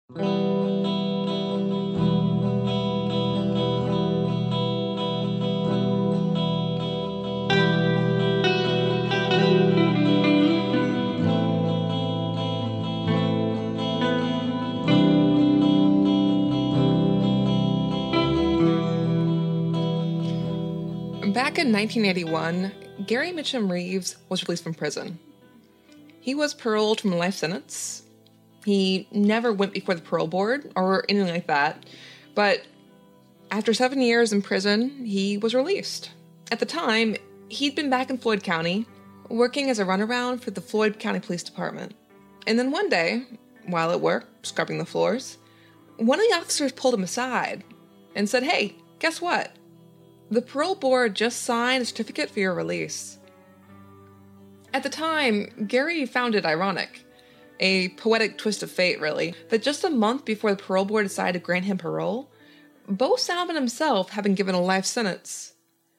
Back in 1981, Gary Mitchum Reeves was released from prison. He was paroled from a life sentence. He never went before the parole board or anything like that, but after 7 years in prison, he was released. At the time, he'd been back in Floyd County, working as a runaround for the Floyd County Police Department. And then one day, while at work, scrubbing the floors, one of the officers pulled him aside and said, "Hey, guess what? The parole board just signed a certificate for your release." At the time, Gary found it ironic, a poetic twist of fate, really, that just a month before the parole board decided to grant him parole, Bo Salmon himself had been given a life sentence.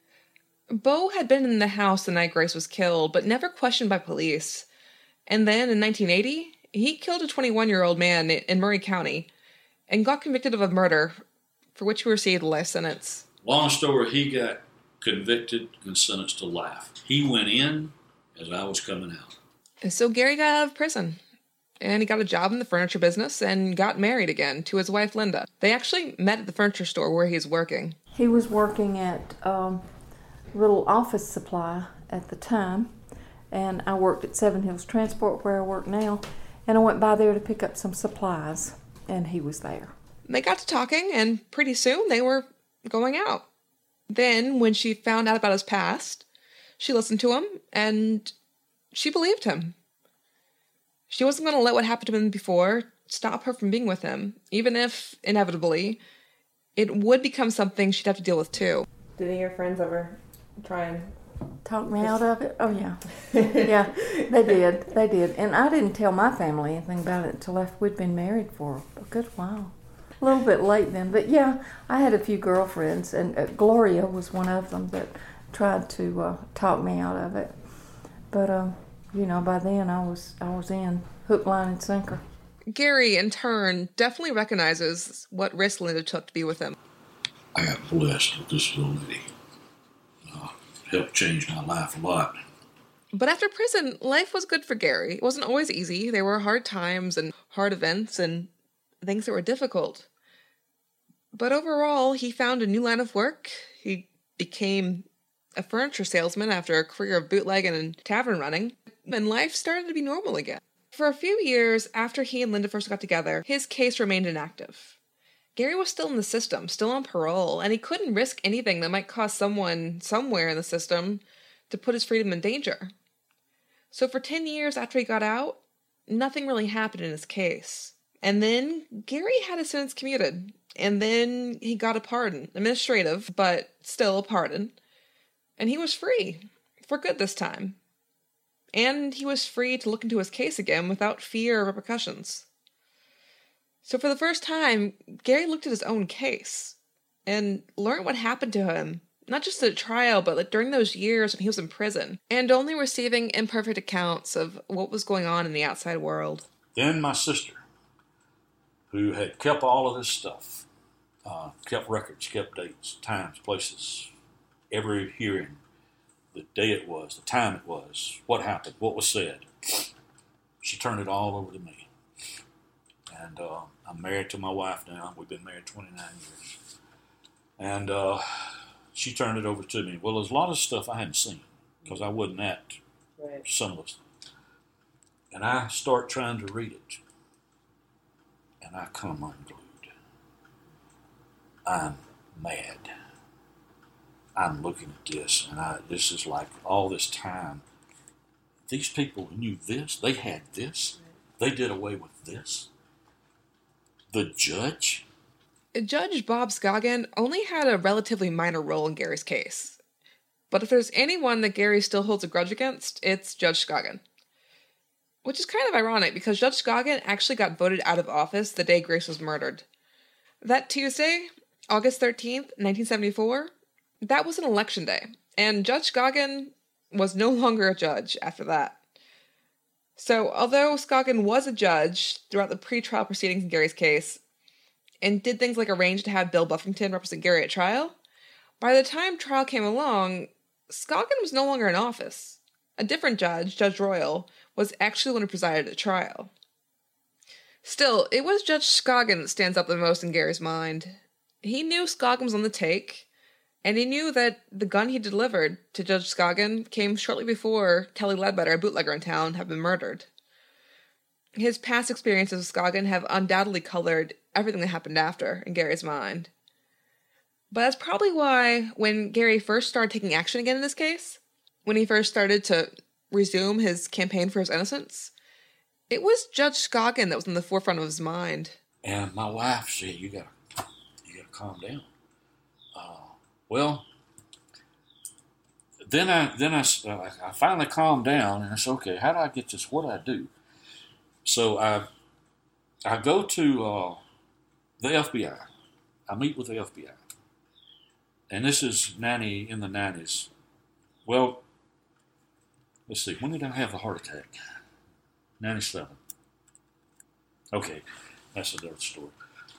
Bo had been in the house the night Grace was killed, but never questioned by police. And then, in 1980, he killed a 21-year-old man in Murray County and got convicted of a murder, for which he received a life sentence. Long story, he got convicted and sentenced to life. He went in as I was coming out. And so Gary got out of prison, and he got a job in the furniture business and got married again to his wife, Linda. They actually met at the furniture store where he's working. He was working at Little Office Supply at the time, and I worked at Seven Hills Transport where I work now, and I went by there to pick up some supplies, and he was there. They got to talking, and pretty soon they were going out. Then, when she found out about his past, she listened to him, and she believed him. She wasn't going to let what happened to him before stop her from being with him, even if, inevitably, it would become something she'd have to deal with too. Did any of your friends ever try and talk me out of it? Oh, yeah. Yeah, they did. And I didn't tell my family anything about it until after we'd been married for a good while. A little bit late then, but yeah, I had a few girlfriends, and Gloria was one of them that tried to talk me out of it. But, by then I was in hook, line, and sinker. Gary, in turn, definitely recognizes what risk Linda took to be with him. I got blessed with this little lady. Helped change my life a lot. But after prison, life was good for Gary. It wasn't always easy. There were hard times and hard events and things that were difficult. But overall, he found a new line of work. He became a furniture salesman after a career of bootlegging and tavern running, and life started to be normal again. For a few years after he and Linda first got together, his case remained inactive. Gary was still in the system, still on parole, and he couldn't risk anything that might cause someone somewhere in the system to put his freedom in danger. So for 10 years after he got out, nothing really happened in his case. And then Gary had his sentence commuted, and then he got a pardon, administrative, but still a pardon. And he was free, for good this time. And he was free to look into his case again without fear of repercussions. So for the first time, Gary looked at his own case and learned what happened to him, not just at trial, but during those years when he was in prison, and only receiving imperfect accounts of what was going on in the outside world. Then my sister, who had kept all of this stuff, kept records, kept dates, times, places, every hearing, the day it was, the time it was, what happened, what was said. She turned it all over to me. And I'm married to my wife now. We've been married 29 years. And she turned it over to me. Well, there's a lot of stuff I hadn't seen because I wasn't at some of this. And I start trying to read it. And I come unglued. I'm mad. I'm looking at this, and this is like all this time. These people knew this. They had this. They did away with this. The judge? Judge Bob Scoggin only had a relatively minor role in Gary's case. But if there's anyone that Gary still holds a grudge against, it's Judge Scoggin. Which is kind of ironic, because Judge Scoggin actually got voted out of office the day Grace was murdered. That Tuesday, August 13th, 1974, that was an election day, and Judge Scoggin was no longer a judge after that. So, although Scoggin was a judge throughout the pretrial proceedings in Gary's case, and did things like arrange to have Bill Buffington represent Gary at trial, by the time trial came along, Scoggin was no longer in office. A different judge, Judge Royal, was actually the one who presided at trial. Still, it was Judge Scoggin that stands out the most in Gary's mind. He knew Scoggin was on the take, and he knew that the gun he delivered to Judge Scoggin came shortly before Kelly Ledbetter, a bootlegger in town, had been murdered. His past experiences with Scoggin have undoubtedly colored everything that happened after in Gary's mind. But that's probably why when Gary first started taking action again in this case, when he first started to resume his campaign for his innocence, it was Judge Scoggin that was in the forefront of his mind. And my wife said, you gotta calm down. Well, then I finally calmed down, and I said, okay, how do I get this? What do I do? So I go to the FBI. I meet with the FBI. And this is in the 90s. Well, let's see, when did I have the heart attack? 97. Okay, that's a different story.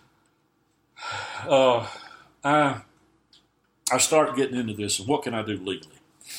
I start getting into this, and what can I do legally?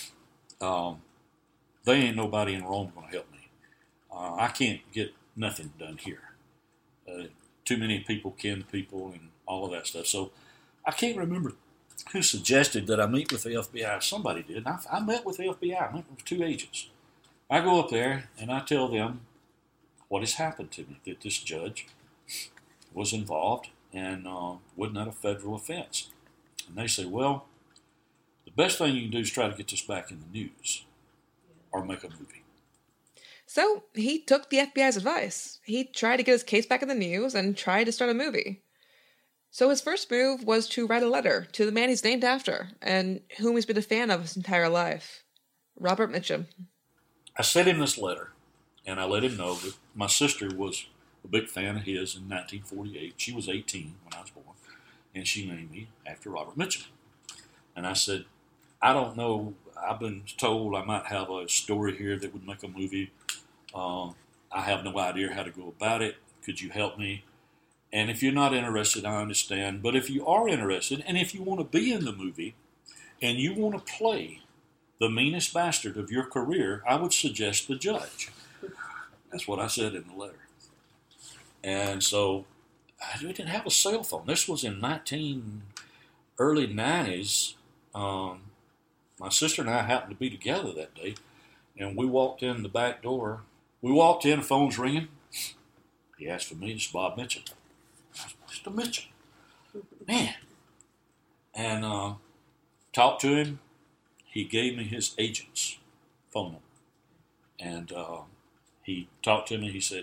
They ain't nobody in Rome going to help me. I can't get nothing done here. Too many people ken people and all of that stuff. So I can't remember who suggested that I meet with the FBI. Somebody did. I met with the FBI. I met with 2 agents. I go up there, and I tell them what has happened to me, that this judge was involved and wasn't that a federal offense. And they say, well, the best thing you can do is try to get this back in the news or make a movie. So he took the FBI's advice. He tried to get his case back in the news and tried to start a movie. So his first move was to write a letter to the man he's named after and whom he's been a fan of his entire life, Robert Mitchum. I sent him this letter, and I let him know that my sister was a big fan of his in 1948. She was 18 when I was born, and she named me after Robert Mitchum. And I said, I don't know, I've been told I might have a story here that would make a movie. I have no idea how to go about it. Could you help me? And if you're not interested, I understand. But if you are interested, and if you want to be in the movie, and you want to play the meanest bastard of your career, I would suggest the judge. That's what I said in the letter. And so we didn't have a cell phone. This was in early 90s. My sister and I happened to be together that day, and we walked in the back door. We walked in, the phone's ringing. He asked for me. It's Bob Mitchum. Mr. Mitchum. Man. And talked to him. He gave me his agent's phone number. And he talked to me. He said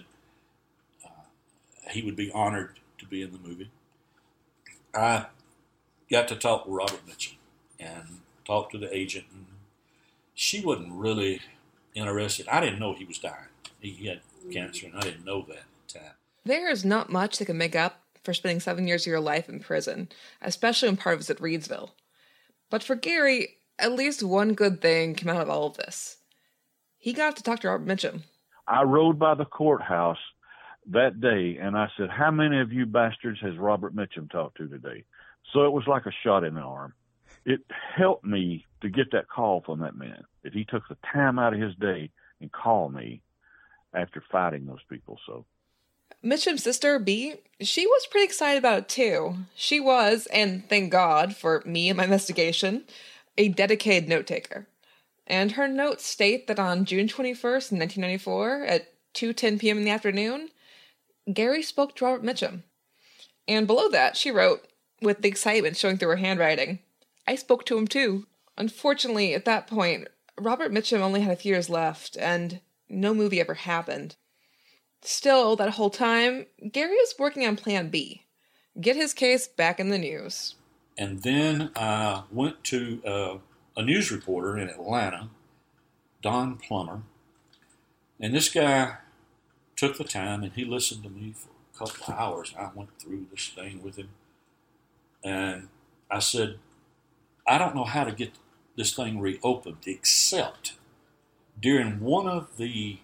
he would be honored to be in the movie. I got to talk with Robert Mitchum and talk to the agent. And she wasn't really interested. I didn't know he was dying. He had cancer, and I didn't know that at the time. There is not much that can make up for spending 7 years of your life in prison, especially when part of it's at Reedsville. But for Gary, at least one good thing came out of all of this. He got to talk to Robert Mitchum. I rode by the courthouse that day, and I said, how many of you bastards has Robert Mitchum talked to today? So it was like a shot in the arm. It helped me to get that call from that man, that he took the time out of his day and called me after fighting those people. So Mitchum's sister, Bea, she was pretty excited about it too. She was, and thank God for me and my investigation, a dedicated note-taker. And her notes state that on June 21st, 1994, at 2:10 p.m. in the afternoon, Gary spoke to Robert Mitchum. And below that, she wrote, with the excitement showing through her handwriting, I spoke to him too. Unfortunately, at that point, Robert Mitchum only had a few years left, and no movie ever happened. Still, that whole time, Gary was working on Plan B. Get his case back in the news. And then I went to a news reporter in Atlanta, Don Plummer, and this guy took the time and he listened to me for a couple of hours. I went through this thing with him, and I said, I don't know how to get this thing reopened except during one of the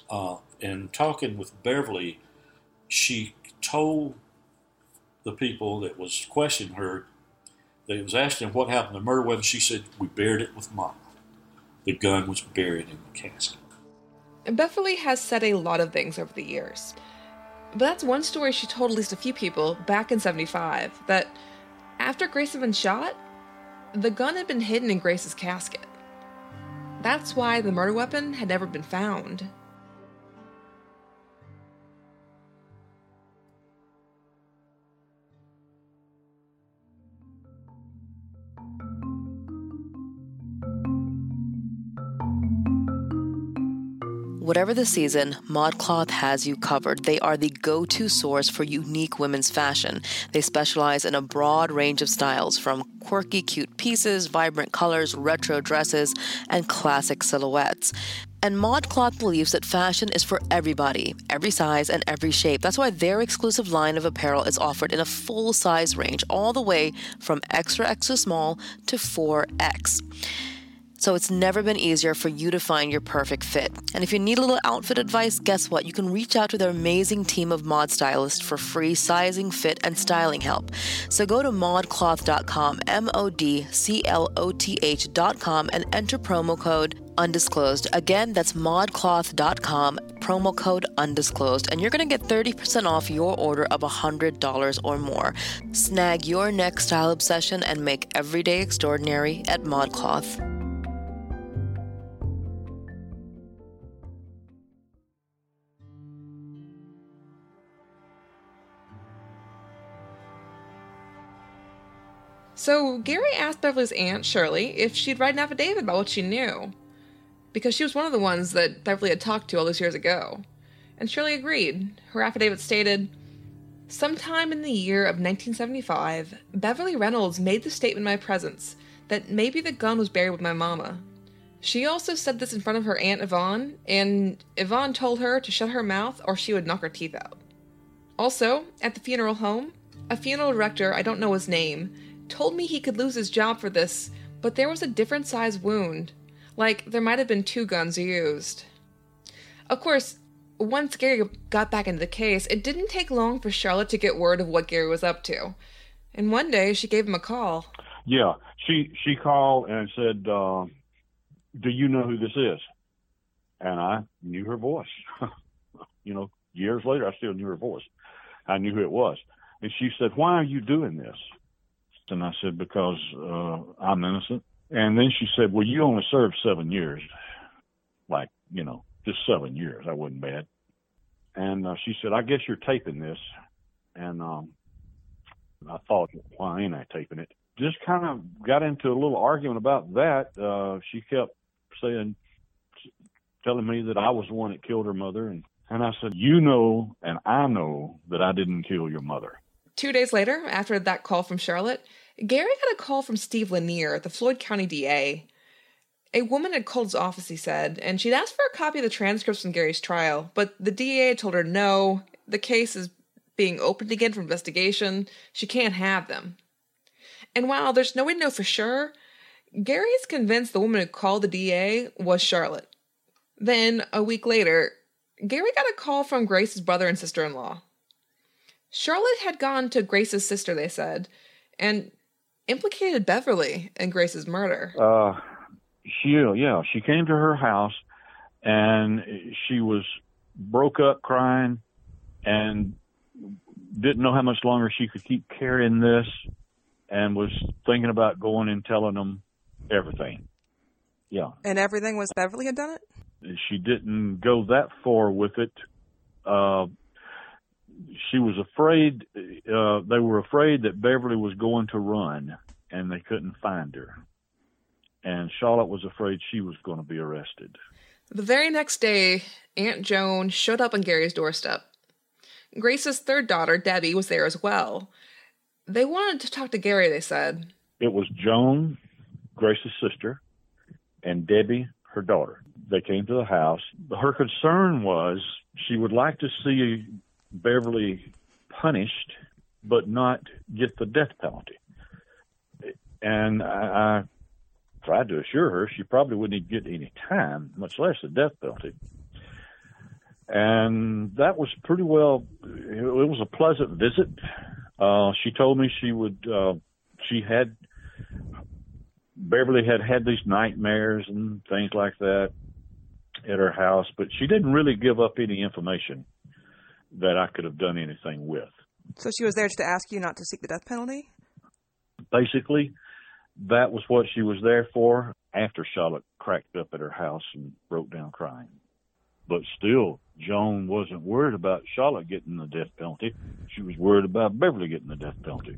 In talking with Beverly, she told the people that was questioning her, they was asking what happened to the murder weapon. She said, "We buried it with Mama. The gun was buried in the casket." Beverly has said a lot of things over the years. But that's one story she told at least a few people back in 75, that after Grace had been shot, the gun had been hidden in Grace's casket. That's why the murder weapon had never been found. Whatever the season, ModCloth has you covered. They are the go-to source for unique women's fashion. They specialize in a broad range of styles, from quirky, cute pieces, vibrant colors, retro dresses, and classic silhouettes. And ModCloth believes that fashion is for everybody, every size and every shape. That's why their exclusive line of apparel is offered in a full size range, all the way from extra, extra small to 4X. So it's never been easier for you to find your perfect fit. And if you need a little outfit advice, guess what? You can reach out to their amazing team of mod stylists for free sizing, fit, and styling help. So go to modcloth.com, MODCLOTH.com, and enter promo code undisclosed. Again, that's modcloth.com, promo code undisclosed, and you're going to get 30% off your order of $100 or more. Snag your next style obsession and make everyday extraordinary at ModCloth. So Gary asked Beverly's aunt, Shirley, if she'd write an affidavit about what she knew, because she was one of the ones that Beverly had talked to all those years ago. And Shirley agreed. Her affidavit stated, "Sometime in the year of 1975, Beverly Reynolds made the statement in my presence that maybe the gun was buried with my mama. She also said this in front of her Aunt Yvonne, and Yvonne told her to shut her mouth or she would knock her teeth out. Also, at the funeral home, a funeral director, I don't know his name, told me he could lose his job for this, but there was a different size wound. Like, there might have been 2 guns used." Of course, once Gary got back into the case, it didn't take long for Charlotte to get word of what Gary was up to. And one day, she gave him a call. Yeah, she called and said, "Do you know who this is?" And I knew her voice. Years later, I still knew her voice. I knew who it was. And she said, "Why are you doing this?" And I said, "Because I'm innocent." And then she said, "Well, you only served 7 years." Like, just 7 years. I wasn't bad. And she said, "I guess you're taping this." And I thought, why ain't I taping it? Just kind of got into a little argument about that. She kept telling me that I was the one that killed her mother. And I said, "You know, and I know that I didn't kill your mother." 2 days later, after that call from Charlotte, Gary got a call from Steve Lanier, the Floyd County DA. A woman had called his office, he said, and she'd asked for a copy of the transcripts from Gary's trial, but the DA told her no, the case is being opened again for investigation. She can't have them. And while there's no way to know for sure, Gary is convinced the woman who called the DA was Charlotte. Then, a week later, Gary got a call from Grace's brother and sister-in-law. Charlotte had gone to Grace's sister, they said, and implicated Beverly in Grace's murder. She came to her house, and she was broke up crying and didn't know how much longer she could keep carrying this, and was thinking about going and telling them everything. Yeah. And everything was Beverly had done it? She didn't go that far with it. She was afraid, they were afraid that Beverly was going to run, and they couldn't find her. And Charlotte was afraid she was going to be arrested. The very next day, Aunt Joan showed up on Gary's doorstep. Grace's third daughter, Debbie, was there as well. They wanted to talk to Gary, they said. It was Joan, Grace's sister, and Debbie, her daughter. They came to the house. Her concern was she would like to see Beverly punished, but not get the death penalty. And I tried to assure her she probably wouldn't get any time, much less the death penalty. And that was pretty well, it was a pleasant visit. She told me Beverly had these nightmares and things like that at her house, but she didn't really give up any information that I could have done anything with. So she was there just to ask you not to seek the death penalty? Basically, that was what she was there for after Charlotte cracked up at her house and broke down crying. But still, Joan wasn't worried about Charlotte getting the death penalty. She was worried about Beverly getting the death penalty.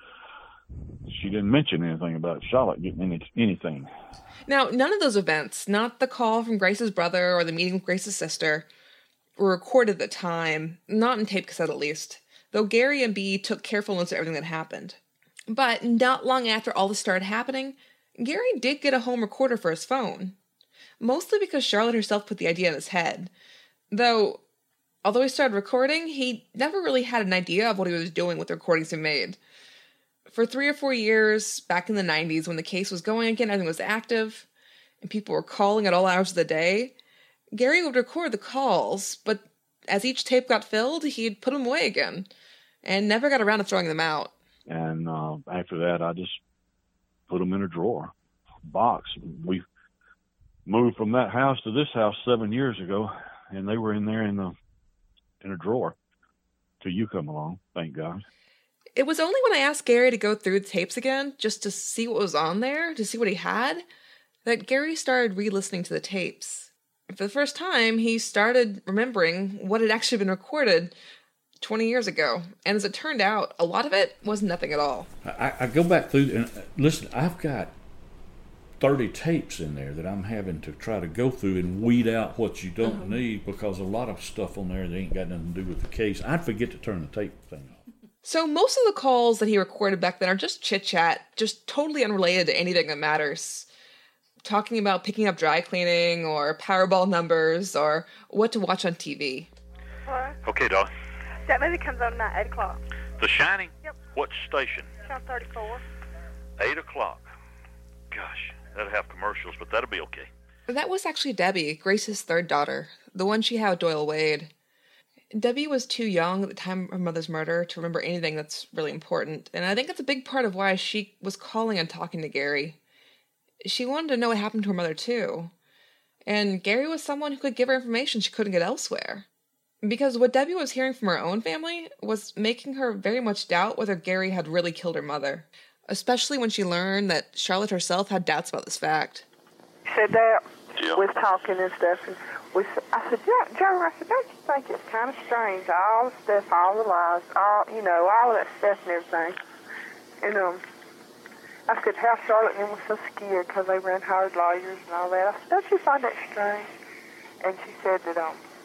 She didn't mention anything about Charlotte getting anything. Now, none of those events, not the call from Grace's brother or the meeting with Grace's sister, were recorded at the time, not in tape cassette at least, though Gary and Bea took careful notes of everything that happened. But not long after all this started happening, Gary did get a home recorder for his phone. Mostly because Charlotte herself put the idea in his head. Though, although he started recording, he never really had an idea of what he was doing with the recordings he made. For 3 or 4 years, back in the 90s, when the case was going again, everything was active, and people were calling at all hours of the day, Gary would record the calls, but as each tape got filled, he'd put them away again, and never got around to throwing them out. And after that, I just put them in a drawer, box. We moved from that house to this house 7 years ago, and they were in there in a drawer till you come along, thank God. It was only when I asked Gary to go through the tapes again, just to see what was on there, to see what he had, that Gary started re-listening to the tapes. For the first time, he started remembering what had actually been recorded 20 years ago. And as it turned out, a lot of it was nothing at all. I go back through and listen, I've got 30 tapes in there that I'm having to try to go through and weed out what you don't need, because a lot of stuff on there that ain't got nothing to do with the case. I'd forget to turn the tape thing off. So most of the calls that he recorded back then are just chit-chat, just totally unrelated to anything that matters. Talking about picking up dry cleaning, or Powerball numbers, or what to watch on TV. Hello? Okay, Doc. That movie comes on tonight, 8 o'clock. The Shining? Yep. What station? Channel 34. 8 o'clock. Gosh, that'll have commercials, but that'll be okay. That was actually Debbie, Grace's third daughter, the one she had with Doyle Wade. Debbie was too young at the time of her mother's murder to remember anything that's really important, and I think that's a big part of why she was calling and talking to Gary. She wanted to know what happened to her mother, too. And Gary was someone who could give her information she couldn't get elsewhere. Because what Debbie was hearing from her own family was making her very much doubt whether Gary had really killed her mother, especially when she learned that Charlotte herself had doubts about this fact. He said that with talking and stuff, and I said, Joe, I said, don't you think it's kind of strange, all the stuff, all the lies, all of that stuff and everything. And I said, how Charlotte and them was so scared because they ran hired lawyers and all that. I said, don't you find that strange? And she said that,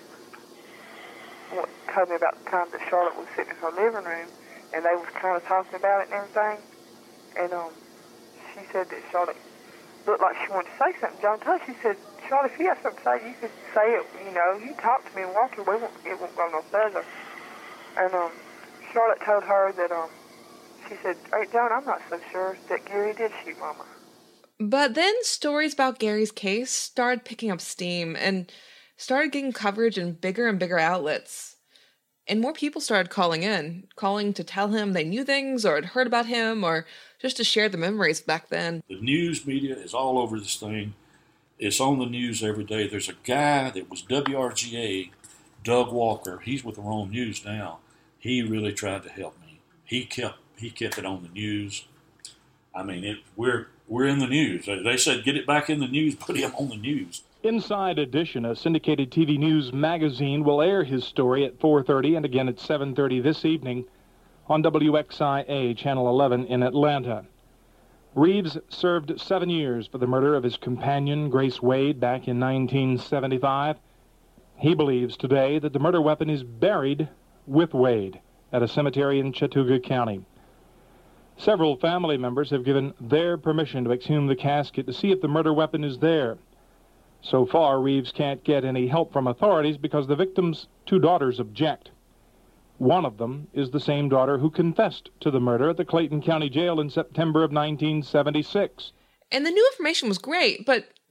told me about the time that Charlotte was sitting in her living room, and they was kind of talking about it and everything. And she said that Charlotte looked like she wanted to say something. John told her, she said, Charlotte, if you have something to say, you could say it. You talk to me and walk away. It won't go no further. And Charlotte told her that she said, hey, John, I'm not so sure that Gary did shoot Mama. But then stories about Gary's case started picking up steam and started getting coverage in bigger and bigger outlets. And more people started calling to tell him they knew things or had heard about him, or just to share the memories back then. The news media is all over this thing. It's on the news every day. There's a guy that was WRGA, Doug Walker. He's with the Rome News now. He really tried to help me. He kept it on the news. I mean, we're in the news. They said, get it back in the news, put him on the news. Inside Edition, a syndicated TV news magazine, will air his story at 4:30 and again at 7:30 this evening on WXIA Channel 11 in Atlanta. Reeves served 7 years for the murder of his companion, Grace Wade, back in 1975. He believes today that the murder weapon is buried with Wade at a cemetery in Chattooga County. Several family members have given their permission to exhume the casket to see if the murder weapon is there. So far, Reeves can't get any help from authorities because the victim's 2 daughters object. One of them is the same daughter who confessed to the murder at the Clayton County Jail in September of 1976. And the new information was great, but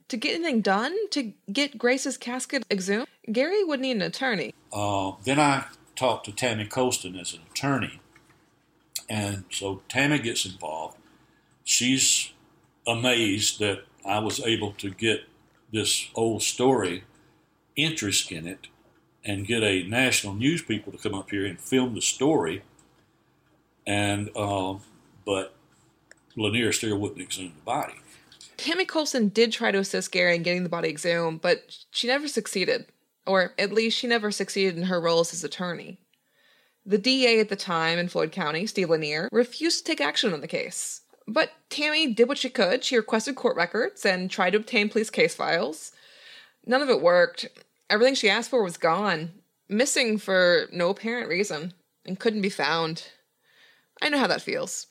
To get anything done, to get Grace's casket exhumed, Gary would need an attorney. Then I talked to Tammy Colston as an attorney. And so Tammy gets involved. She's amazed that I was able to get this old story interest in it and get a national news people to come up here and film the story. And but Lanier still wouldn't exhume the body. Tammy Colson did try to assist Gary in getting the body exhumed, but she never succeeded. Or at least she never succeeded in her role as his attorney. The DA at the time in Floyd County, Steve Lanier, refused to take action on the case. But Tammy did what she could. She requested court records and tried to obtain police case files. None of it worked. Everything she asked for was gone, missing for no apparent reason, and couldn't be found. I know how that feels.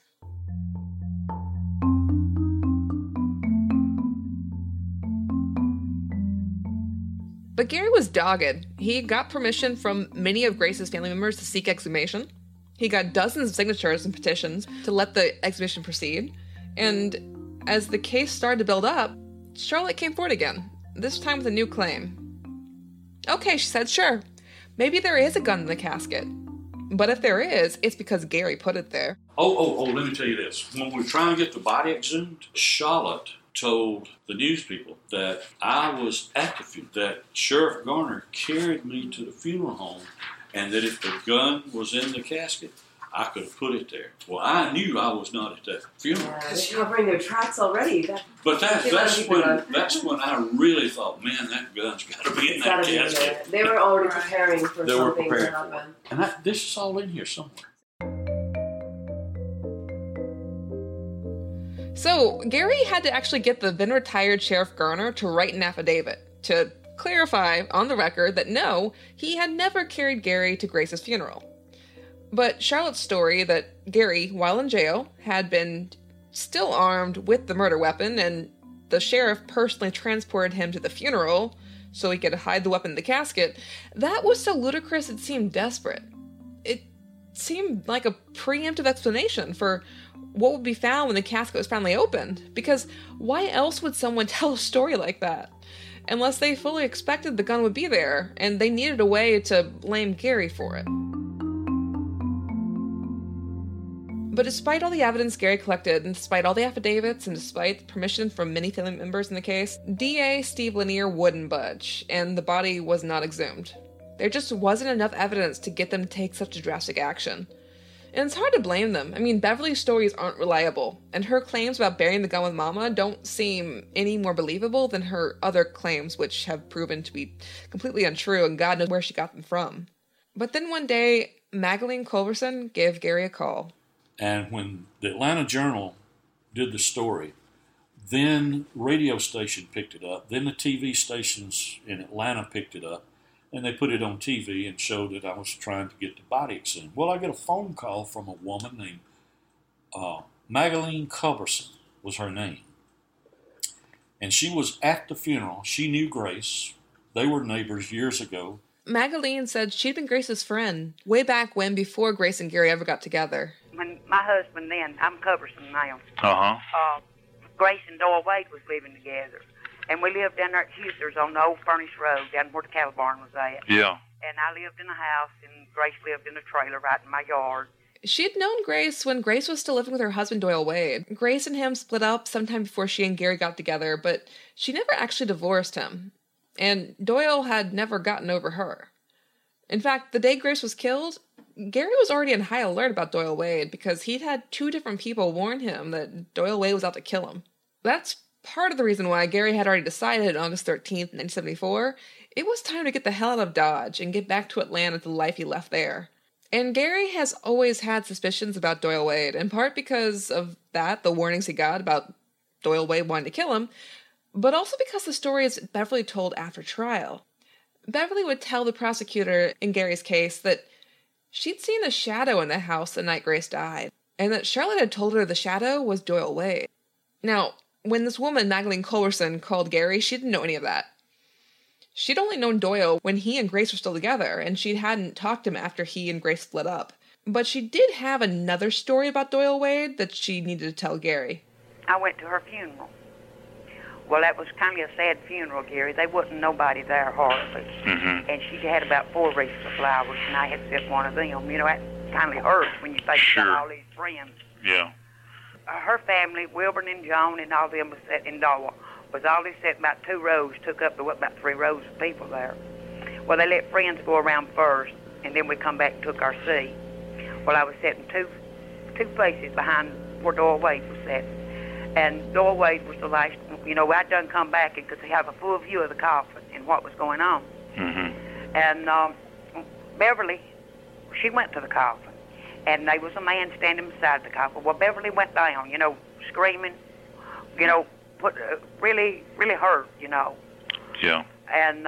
But Gary was dogged. He got permission from many of Grace's family members to seek exhumation. He got dozens of signatures and petitions to let the exhumation proceed. And as the case started to build up, Charlotte came forward again, this time with a new claim. Okay, she said, sure. Maybe there is a gun in the casket. But if there is, it's because Gary put it there. Oh, let me tell you this. When we were trying to get the body exhumed, Charlotte told the news people that I was at the funeral, that Sheriff Garner carried me to the funeral home, and that if the gun was in the casket, I could have put it there. Well, I knew I was not at that funeral. They're covering their tracks already. But that's when I really thought, man, that gun's got to be in that casket. They were already preparing for something to happen. And this is all in here somewhere. So, Gary had to actually get the then-retired Sheriff Garner to write an affidavit to clarify on the record that no, he had never carried Gary to Grace's funeral. But Charlotte's story that Gary, while in jail, had been still armed with the murder weapon, and the sheriff personally transported him to the funeral so he could hide the weapon in the casket, that was so ludicrous it seemed desperate. It seemed like a preemptive explanation for what would be found when the casket was finally opened, because why else would someone tell a story like that? Unless they fully expected the gun would be there, and they needed a way to blame Gary for it. But despite all the evidence Gary collected, and despite all the affidavits, and despite permission from many family members in the case, DA Steve Lanier wouldn't budge, and the body was not exhumed. There just wasn't enough evidence to get them to take such a drastic action. And it's hard to blame them. I mean, Beverly's stories aren't reliable, and her claims about burying the gun with Mama don't seem any more believable than her other claims, which have proven to be completely untrue, and God knows where she got them from. But then one day, Magdalene Culberson gave Gary a call. And when the Atlanta Journal did the story, then radio station picked it up, then the TV stations in Atlanta picked it up, and they put it on TV and showed that I was trying to get the body exhumed. Well, I get a phone call from a woman named Magdalene Culberson was her name. And she was at the funeral. She knew Grace. They were neighbors years ago. Magdalene said she'd been Grace's friend way back when, before Grace and Gary ever got together. When my husband then, I'm Culberson now. Grace and Doyle Wade was living together. And we lived down there at Huser's on the old furnace road, down where the cattle barn was at. Yeah. And I lived in a house, and Grace lived in a trailer right in my yard. She had known Grace when Grace was still living with her husband, Doyle Wade. Grace and him split up sometime before she and Gary got together, but she never actually divorced him. And Doyle had never gotten over her. In fact, the day Grace was killed, Gary was already in high alert about Doyle Wade because he'd had 2 different people warn him that Doyle Wade was out to kill him. That's part of the reason why Gary had already decided on August 13th, 1974, it was time to get the hell out of Dodge and get back to Atlanta to the life he left there. And Gary has always had suspicions about Doyle Wade, in part because of that, the warnings he got about Doyle Wade wanting to kill him, but also because the stories Beverly told after trial. Beverly would tell the prosecutor in Gary's case that she'd seen a shadow in the house the night Grace died, and that Charlotte had told her the shadow was Doyle Wade. Now, when this woman, Magdalene Culberson, called Gary, she didn't know any of that. She'd only known Doyle when he and Grace were still together, and she hadn't talked to him after he and Grace split up. But she did have another story about Doyle Wade that she needed to tell Gary. I went to her funeral. Well, that was kind of a sad funeral, Gary. There wasn't nobody there hardly. Mm-hmm. And she had about 4 wreaths of flowers, and I had sent one of them. You know, that kind of hurts when you think about all these friends. Yeah. Her family, Wilburn and John and all them was sitting in Dawa, was all they sat about 2 rows, took up to about 3 rows of people there. Well, they let friends go around first, and then we come back and took our seat. Well, I was sitting two places behind where Doyle Wade was sitting. And Doyle Wade was the last, you know, I'd done come back and could have a full view of the coffin and what was going on. Mm-hmm. And Beverly, she went to the coffin, and there was a man standing beside the coffin. Well, Beverly went down, you know, screaming, you know, really, really hurt, you know. Yeah. And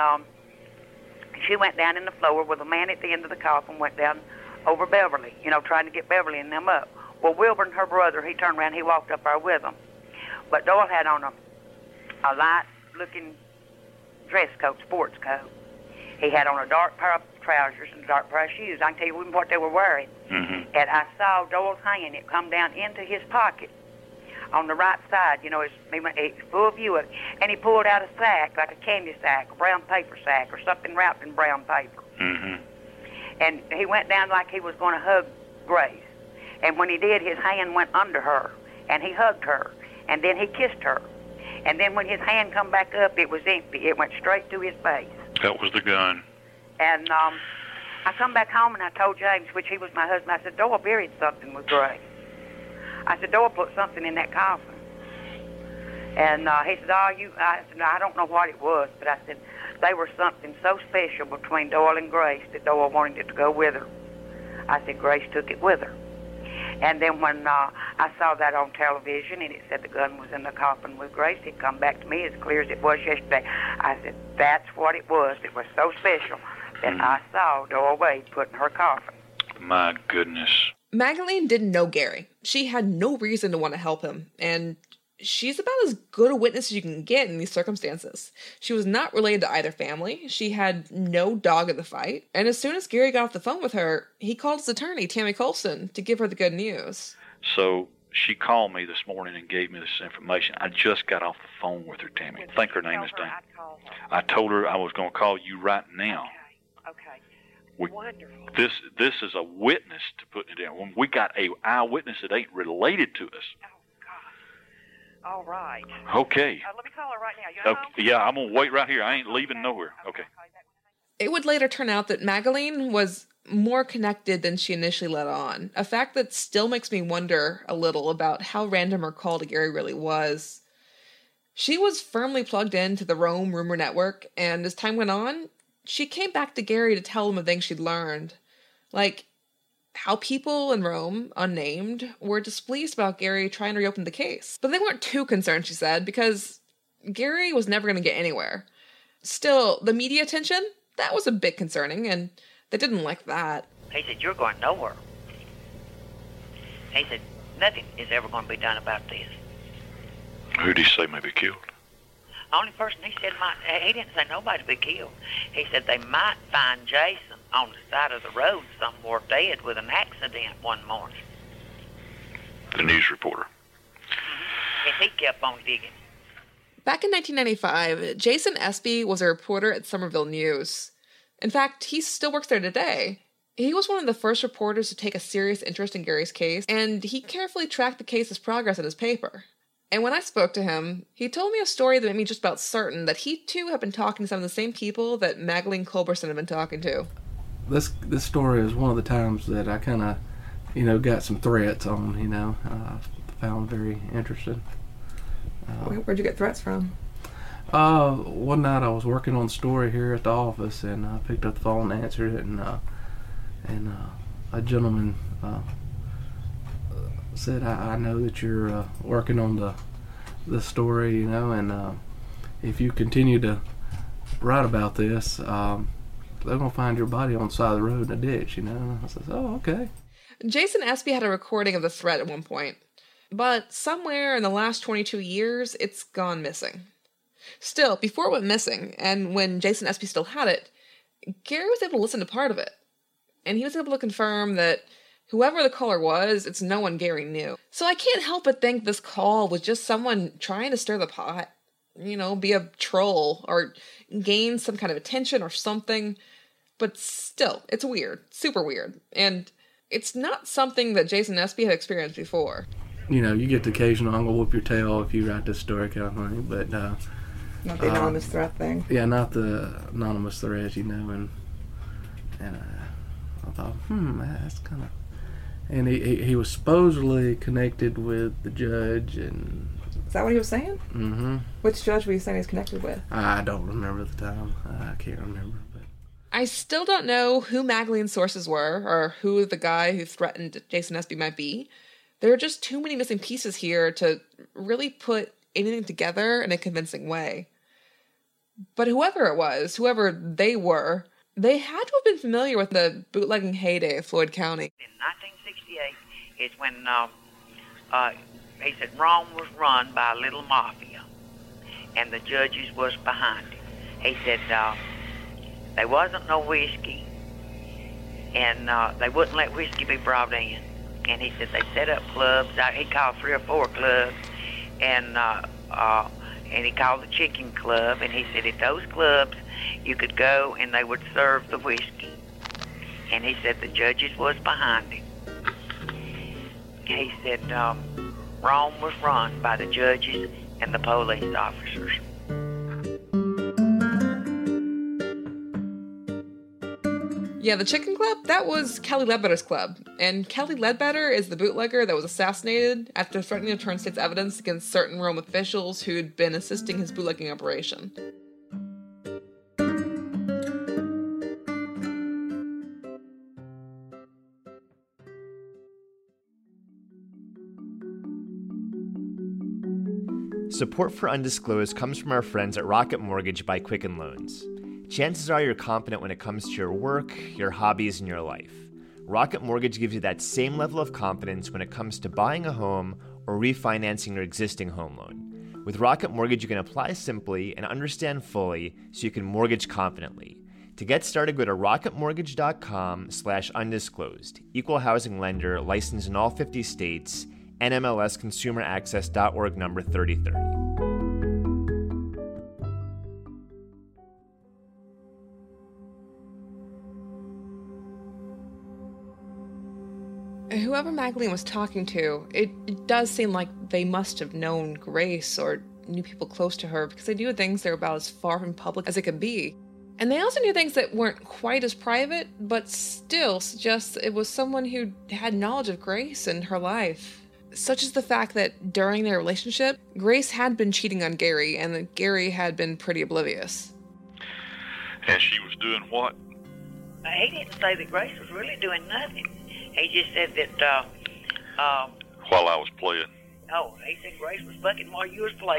she went down in the floor where the man at the end of the coffin went down over Beverly, you know, trying to get Beverly and them up. Well, Wilburn, her brother, he turned around, he walked up there with them. But Doyle had on a light-looking dress coat, sports coat. He had on a dark pair of trousers and a dark pair of shoes. I can tell you even what they were wearing. Mm-hmm. And I saw Doyle's hand, it come down into his pocket on the right side, you know, it's full view of it. And he pulled out a sack, like a candy sack, a brown paper sack, or something wrapped in brown paper. Mm-hmm. And he went down like he was going to hug Grace. And when he did, his hand went under her, and he hugged her, and then he kissed her. And then when his hand come back up, it was empty. It went straight to his face. That was the gun. And I come back home, and I told James, which he was my husband, I said, Doyle buried something with Grace. I said, Doyle put something in that coffin. And he said, I said, I don't know what it was, but I said, they were something so special between Doyle and Grace that Doyle wanted it to go with her. I said, Grace took it with her. And then when I saw that on television and it said the gun was in the coffin with Grace, it come back to me as clear as it was yesterday. I said, that's what it was. It was so special that I saw Doyle Wade put in her coffin. My goodness. Magaline didn't know Gary. She had no reason to want to help him, and she's about as good a witness as you can get in these circumstances. She was not related to either family. She had no dog in the fight. And as soon as Gary got off the phone with her, he called his attorney, Tammy Colson, to give her the good news. So she called me this morning and gave me this information. I just got off the phone with her, Tammy. I think her name is Tammy. I told her I was going to call you right now. Okay. Wonderful. This is a witness to put it down. When we got a eyewitness that ain't related to us. All right. Okay. Let me call her right now. You know? Yeah, I'm going to wait right here. I ain't leaving nowhere. Okay. It would later turn out that Magaline was more connected than she initially let on, a fact that still makes me wonder a little about how random her call to Gary really was. She was firmly plugged into the Rome rumor network, and as time went on, she came back to Gary to tell him the things she'd learned. Like how people in Rome, unnamed, were displeased about Gary trying to reopen the case. But they weren't too concerned, she said, because Gary was never going to get anywhere. Still, the media attention, that was a bit concerning, and they didn't like that. He said, you're going nowhere. He said, nothing is ever going to be done about this. Who did he say may be killed? The only person he said he didn't say nobody to be killed. He said they might find Jason on the side of the road somewhere dead with an accident one morning. The news reporter. And he kept on digging. Back in 1995, Jason Espy was a reporter at Somerville News. In fact, he still works there today. He was one of the first reporters to take a serious interest in Gary's case, and he carefully tracked the case's progress in his paper. And when I spoke to him, he told me a story that made me just about certain that he too had been talking to some of the same people that Magaline Culberson had been talking to. This story is one of the times that I kind of, got some threats on, found very interesting. Where'd you get threats from? One night I was working on the story here at the office, and I picked up the phone and answered it, and a gentleman said, I know that you're working on the story, and if you continue to write about this, they're going to find your body on the side of the road in a ditch, I said, oh, okay. Jason Espy had a recording of the threat at one point, but somewhere in the last 22 years, it's gone missing. Still, before it went missing, and when Jason Espy still had it, Gary was able to listen to part of it, and he was able to confirm that whoever the caller was, it's no one Gary knew. So I can't help but think this call was just someone trying to stir the pot. be a troll or gain some kind of attention or something. But still, it's weird. Super weird. And it's not something that Jason Espy had experienced before. You get the occasional I'm gonna whoop your tail if you write this story kind of thing, but not the anonymous threat thing. Yeah, not the anonymous threat, and I thought, that's kind of. And he was supposedly connected with the judge, and. Is that what he was saying? Mm-hmm. Which judge were you saying he's connected with? I don't remember the time. I can't remember. But I still don't know who Magdalene's sources were, or who the guy who threatened Jason Espy might be. There are just too many missing pieces here to really put anything together in a convincing way. But whoever it was, whoever they were, they had to have been familiar with the bootlegging heyday of Floyd County. In 1968 is when he said Rome was run by a little mafia, and the judges was behind it. He said there wasn't no whiskey, and they wouldn't let whiskey be brought in. And he said they set up clubs. He called 3 or 4 clubs, and he called the Chicken Club. And he said at those clubs you could go and they would serve the whiskey. And he said the judges was behind him. He said Rome was run by the judges and the police officers. Yeah, the Chicken Club, that was Kelly Ledbetter's club. And Kelly Ledbetter is the bootlegger that was assassinated after threatening to turn state's evidence against certain Rome officials who'd been assisting his bootlegging operation. Support for Undisclosed comes from our friends at Rocket Mortgage by Quicken Loans. Chances are you're confident when it comes to your work, your hobbies, and your life. Rocket Mortgage gives you that same level of confidence when it comes to buying a home or refinancing your existing home loan. With Rocket Mortgage, you can apply simply and understand fully so you can mortgage confidently. To get started, go to rocketmortgage.com/undisclosed. Equal housing lender, licensed in all 50 states, NMLSconsumeraccess.org number 3030. Whoever Magdalene was talking to, it does seem like they must have known Grace or knew people close to her, because they knew things that were about as far from public as it could be. And they also knew things that weren't quite as private, but still suggests it was someone who had knowledge of Grace and her life. Such as the fact that during their relationship, Grace had been cheating on Gary, and that Gary had been pretty oblivious. And she was doing what? He didn't say that Grace was really doing nothing. He just said that, While I was playing. Oh, he said Grace was fucking while you was playing.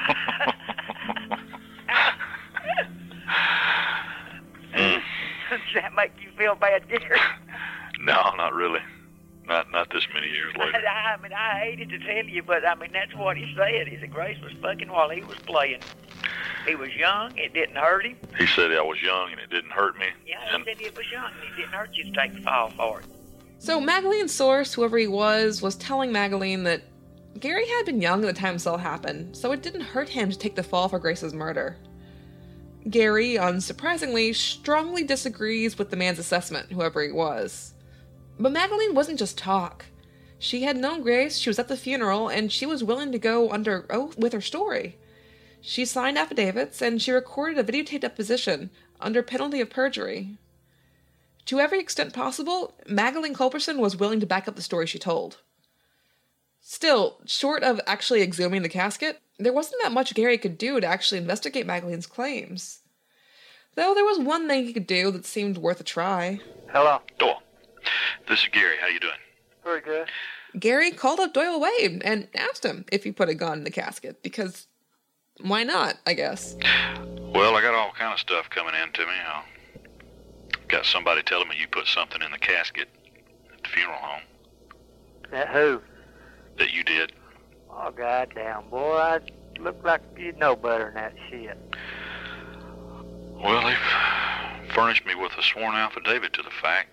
Does that make you feel bad, Gary? No, not really. Not this many years later. I hated to tell you, but that's what he said. He said Grace was fucking while he was playing. He was young, it didn't hurt him. He said I was young and it didn't hurt me. Yeah, he said he was young and it didn't hurt you to take the fall for it. So Magdalene's source, whoever he was telling Magdalene that Gary had been young at the time this all happened, so it didn't hurt him to take the fall for Grace's murder. Gary, unsurprisingly, strongly disagrees with the man's assessment, whoever he was. But Magdalene wasn't just talk. She had known Grace, she was at the funeral, and she was willing to go under oath with her story. She signed affidavits, and she recorded a videotaped deposition under penalty of perjury. To every extent possible, Magdalene Culberson was willing to back up the story she told. Still, short of actually exhuming the casket, there wasn't that much Gary could do to actually investigate Magdalene's claims. Though there was one thing he could do that seemed worth a try. Hello. Doyle, this is Gary. How you doing? Very good. Gary called up Doyle Wade and asked him if he put a gun in the casket, because why not, I guess. Well, I got all kind of stuff coming in to me. Got somebody telling me you put something in the casket at the funeral home. That who? That you did. Oh, goddamn, boy. I look like you'd know better than that shit. Well, they've furnished me with a sworn affidavit to the fact.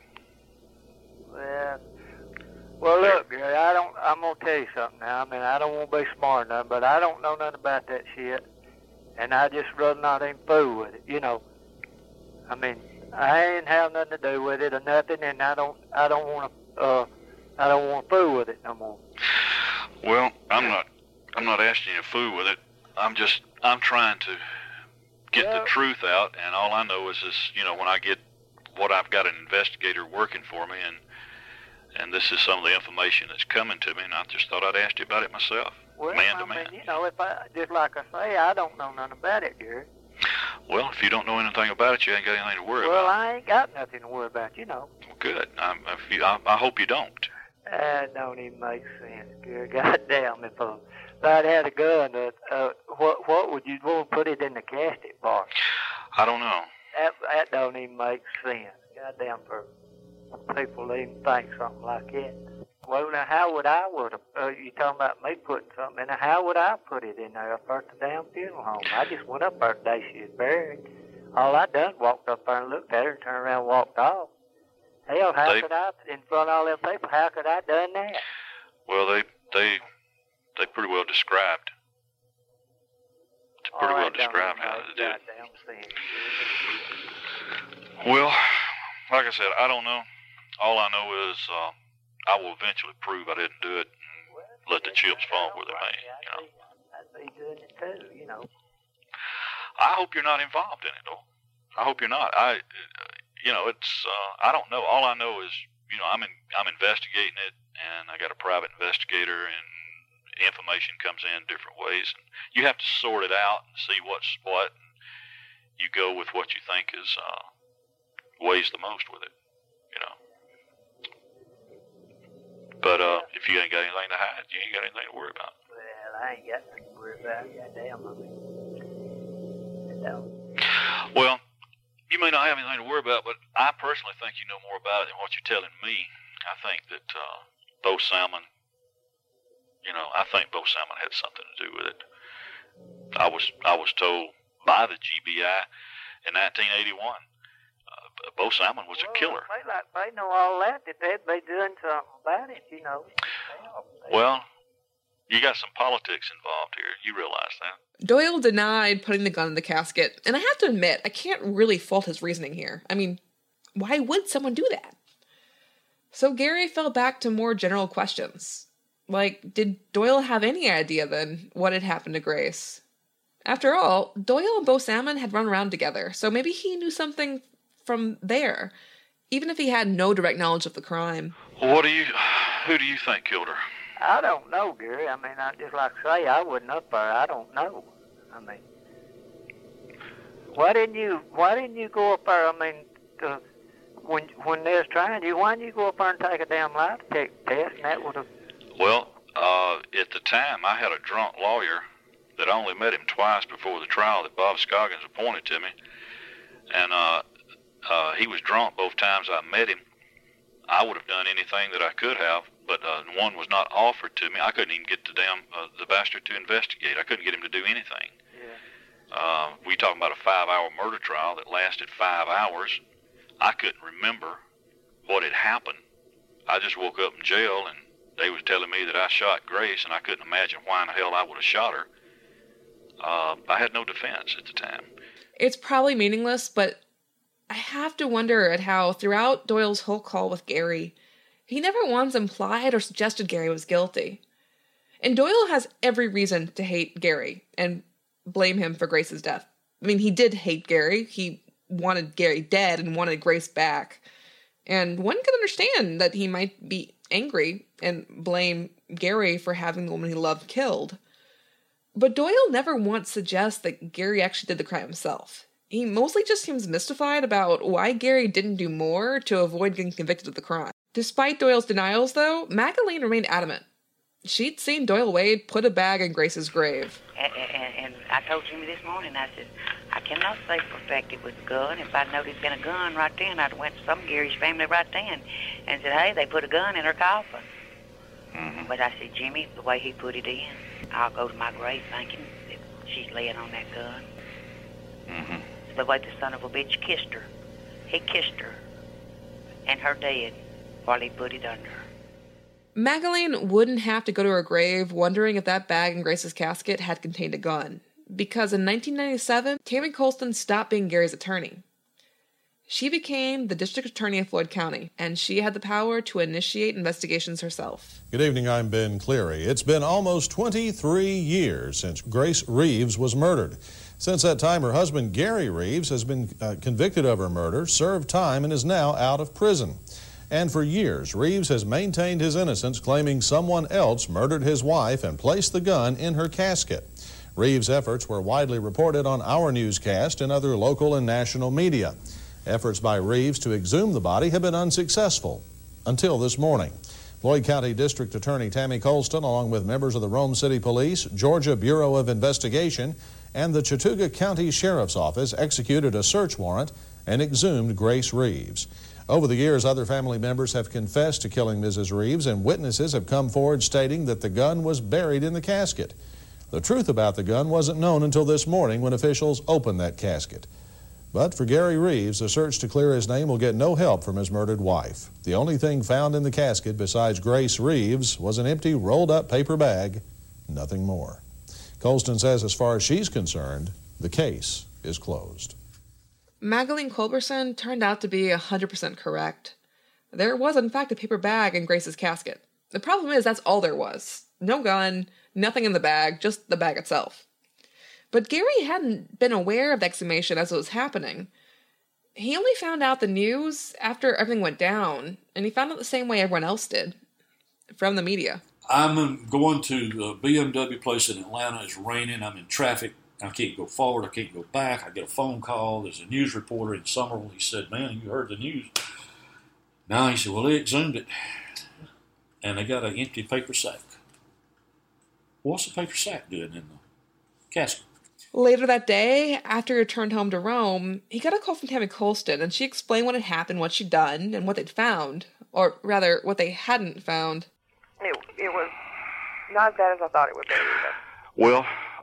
Well, look, Gary, I'm going to tell you something now. I don't want to be smart enough, but I don't know nothing about that shit. and I just rather not even fool with it, you know. I mean, I ain't have nothing to do with it or nothing, and I don't want to fool with it no more. Well, I'm not asking you to fool with it. I'm trying to get the truth out, and all I know is this, you know, when I get what I've got an investigator working for me, and this is some of the information that's coming to me, and I just thought I'd ask you about it myself, man to man. You know, if I, just like I say, I don't know nothing about it, Gary. Well, if you don't know anything about it, you ain't got anything to worry about. Well, I ain't got nothing to worry about, you know. Well, good. I hope you don't. That don't even make sense, Gary. Goddamn, if I'd had a gun, what would you want to put it in the casket for? I don't know. That don't even make sense. Goddamn, for people to even think something like that. Well, now, how would you talking about me putting something in there, how would I put it in there up at the damn funeral home? I just went up there the day she was buried. All I done, walked up there and looked at her and turned around and walked off. Hell, could I, in front of all them people, how could I done that? Well, they pretty well described. It's pretty well described how they did. Well, like I said, I don't know. All I know is I will eventually prove I didn't do it and let the chips fall where they may, you know. I'd be doing it too, you know. I hope you're not involved in it, though. I hope you're not. You know, it's I don't know. All I know is, you know, I'm investigating it, and I got a private investigator, and information comes in different ways, and you have to sort it out and see what's what, and you go with what you think is weighs the most with it, you know. But if you ain't got anything to hide, you ain't got anything to worry about. Well, I ain't got nothing to worry about. Goddamn, I mean, well, you may not have anything to worry about, but I personally think you know more about it than what you're telling me. I think that Bo Salmon, you know, I think Bo Salmon had something to do with it. I was told by the GBI in 1981, Bo Salmon was a killer. They know all that they'd be doing something about it, you know. Well, you got some politics involved here. You realize that. Doyle denied putting the gun in the casket, and I have to admit, I can't really fault his reasoning here. I mean, why would someone do that? So Gary fell back to more general questions. Like, did Doyle have any idea then what had happened to Grace? After all, Doyle and Bo Salmon had run around together, so maybe he knew something from there, even if he had no direct knowledge of the crime. Who do you think killed her? I don't know, Gary. I mean, I just like to say, I wasn't up there. I don't know. I mean, why didn't you go up there? I mean, when they was trying you, why didn't you go up there and take a damn lie detector test? And that would have. Well, at the time, I had a drunk lawyer that I only met him twice before the trial that Bob Scoggins appointed to me, and he was drunk both times I met him. I would have done anything that I could have, but one was not offered to me. I couldn't even get the bastard to investigate. I couldn't get him to do anything. Yeah. We talking about a 5-hour murder trial that lasted 5 hours. I couldn't remember what had happened. I just woke up in jail, and they was telling me that I shot Grace, and I couldn't imagine why in the hell I would have shot her. I had no defense at the time. It's probably meaningless, but I have to wonder at how throughout Doyle's whole call with Gary, he never once implied or suggested Gary was guilty. And Doyle has every reason to hate Gary and blame him for Grace's death. I mean, he did hate Gary. He wanted Gary dead and wanted Grace back. And one can understand that he might be angry and blame Gary for having the woman he loved killed. But Doyle never once suggests that Gary actually did the crime himself. He mostly just seems mystified about why Gary didn't do more to avoid getting convicted of the crime. Despite Doyle's denials, though, Magaline remained adamant. She'd seen Doyle Wade put a bag in Grace's grave. And I told Jimmy this morning, I said, I cannot say for a fact it was a gun. If I'd known it'd been a gun right then, I'd went to some Gary's family right then and said, hey, they put a gun in her coffin. Mm-hmm. But I said, Jimmy, the way he put it in, I'll go to my grave thinking that she's laying on that gun. Mm-hmm. The way the son of a bitch kissed her. He kissed her and her dead while he put it under her. Magaline wouldn't have to go to her grave wondering if that bag in Grace's casket had contained a gun. because in 1997, Tammy Colston stopped being Gary's attorney. She became the district attorney of Floyd County, and she had the power to initiate investigations herself. Good evening, I'm Ben Cleary. It's been almost 23 years since Grace Reeves was murdered. Since that time, her husband, Gary Reeves, has been convicted of her murder, served time, and is now out of prison. And for years, Reeves has maintained his innocence, claiming someone else murdered his wife and placed the gun in her casket. Reeves' efforts were widely reported on our newscast and other local and national media. Efforts by Reeves to exhume the body have been unsuccessful until this morning. Floyd County District Attorney Tammy Colston, along with members of the Rome City Police, Georgia Bureau of Investigation, and the Chattooga County Sheriff's Office, executed a search warrant and exhumed Grace Reeves. Over the years, other family members have confessed to killing Mrs. Reeves, and witnesses have come forward stating that the gun was buried in the casket. The truth about the gun wasn't known until this morning when officials opened that casket. But for Gary Reeves, the search to clear his name will get no help from his murdered wife. The only thing found in the casket besides Grace Reeves was an empty rolled-up paper bag, nothing more. Colston says as far as she's concerned, the case is closed. Magdalene Culberson turned out to be 100% correct. There was, in fact, a paper bag in Grace's casket. The problem is that's all there was. No gun, nothing in the bag, just the bag itself. But Gary hadn't been aware of the exhumation as it was happening. He only found out the news after everything went down, and he found out the same way everyone else did, from the media. I'm going to the BMW place in Atlanta. It's raining. I'm in traffic. I can't go forward. I can't go back. I get a phone call. There's a news reporter in Summerville. He said, "Man, you heard the news." Now he said, "Well, they exhumed it, and they got an empty paper sack." What's the paper sack doing in the casket? Later that day, after he returned home to Rome, he got a call from Tammy Colston, and she explained what had happened, what she'd done, and what they'd found. Or rather, what they hadn't found. It was not as bad as I thought it would be either. Well,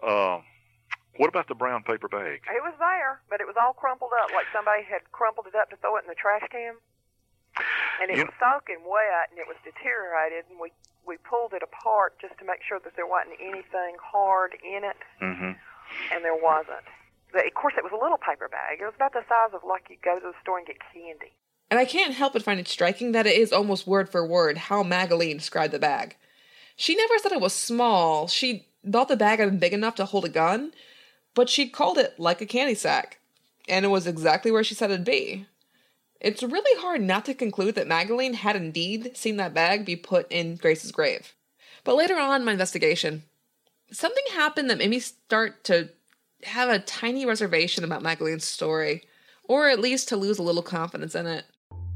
what about the brown paper bag? It was there, but it was all crumpled up, like somebody had crumpled it up to throw it in the trash can. And it was soaking wet, and it was deteriorated, and we pulled it apart just to make sure that there wasn't anything hard in it. Mm-hmm. And there wasn't. Of course, it was a little paper bag. It was about the size of like you go to the store and get candy. And I can't help but find it striking that it is almost word for word how Magdalene described the bag. She never said it was small. She thought the bag had been big enough to hold a gun, but she called it like a candy sack. And it was exactly where she said it'd be. It's really hard not to conclude that Magdalene had indeed seen that bag be put in Grace's grave. But later on in my investigation, something happened that made me start to have a tiny reservation about Magdalene's story, or at least to lose a little confidence in it.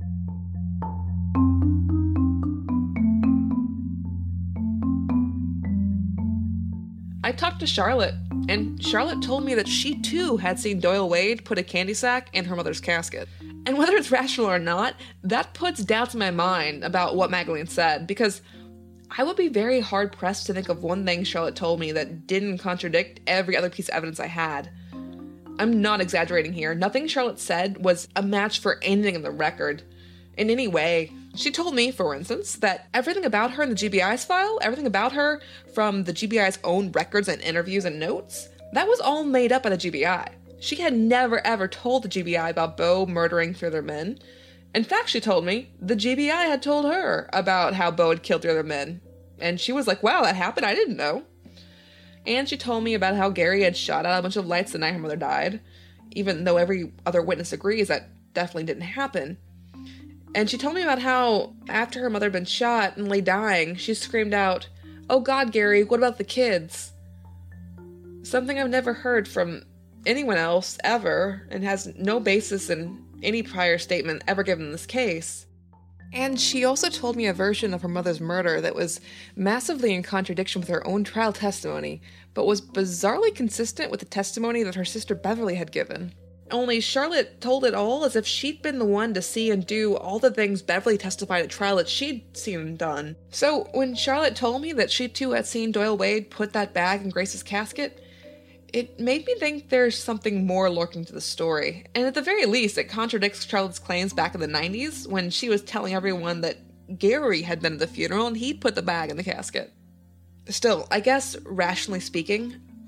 I talked to Charlotte, and Charlotte told me that she too had seen Doyle Wade put a candy sack in her mother's casket. And whether it's rational or not, that puts doubts in my mind about what Magdalene said, because I would be very hard-pressed to think of one thing Charlotte told me that didn't contradict every other piece of evidence I had. I'm not exaggerating here. Nothing Charlotte said was a match for anything in the record, in any way. She told me, for instance, that everything about her in the GBI's file, everything about her from the GBI's own records and interviews and notes, that was all made up by the GBI. She had never ever told the GBI about Bo murdering 3 other men. In fact, she told me the GBI had told her about how Bo had killed 3 other men. And she was like, wow, that happened? I didn't know. And she told me about how Gary had shot out a bunch of lights the night her mother died, even though every other witness agrees that definitely didn't happen. And she told me about how, after her mother had been shot and lay dying, she screamed out, "Oh God, Gary, what about the kids?" Something I've never heard from anyone else ever, and has no basis in any prior statement ever given in this case. And she also told me a version of her mother's murder that was massively in contradiction with her own trial testimony, but was bizarrely consistent with the testimony that her sister Beverly had given. Only Charlotte told it all as if she'd been the one to see and do all the things Beverly testified at trial that she'd seen and done. So when Charlotte told me that she too had seen Doyle Wade put that bag in Grace's casket, it made me think there's something more lurking to the story. And at the very least, it contradicts Charlotte's claims back in the 90s when she was telling everyone that Gary had been at the funeral and he'd put the bag in the casket. Still, I guess, rationally speaking,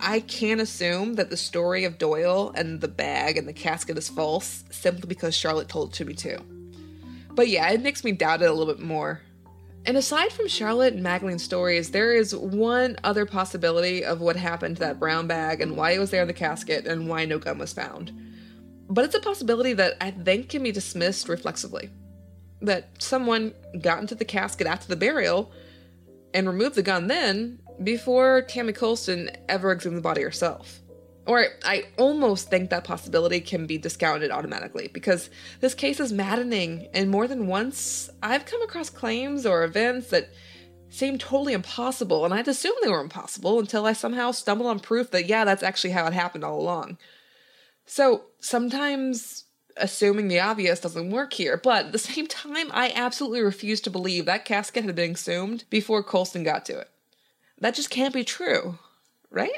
I can't assume that the story of Doyle and the bag and the casket is false simply because Charlotte told it to me too. But yeah, it makes me doubt it a little bit more. And aside from Charlotte and Magdalene's stories, there is one other possibility of what happened to that brown bag and why it was there in the casket and why no gun was found. But it's a possibility that I think can be dismissed reflexively. That someone got into the casket after the burial and removed the gun then, before Tammy Colston ever exhumed the body herself. Or I almost think that possibility can be discounted automatically, because this case is maddening, and more than once, I've come across claims or events that seem totally impossible, and I'd assume they were impossible until I somehow stumbled on proof that, yeah, that's actually how it happened all along. So, sometimes assuming the obvious doesn't work here, but at the same time, I absolutely refuse to believe that casket had been exhumed before Colston got to it. That just can't be true, right?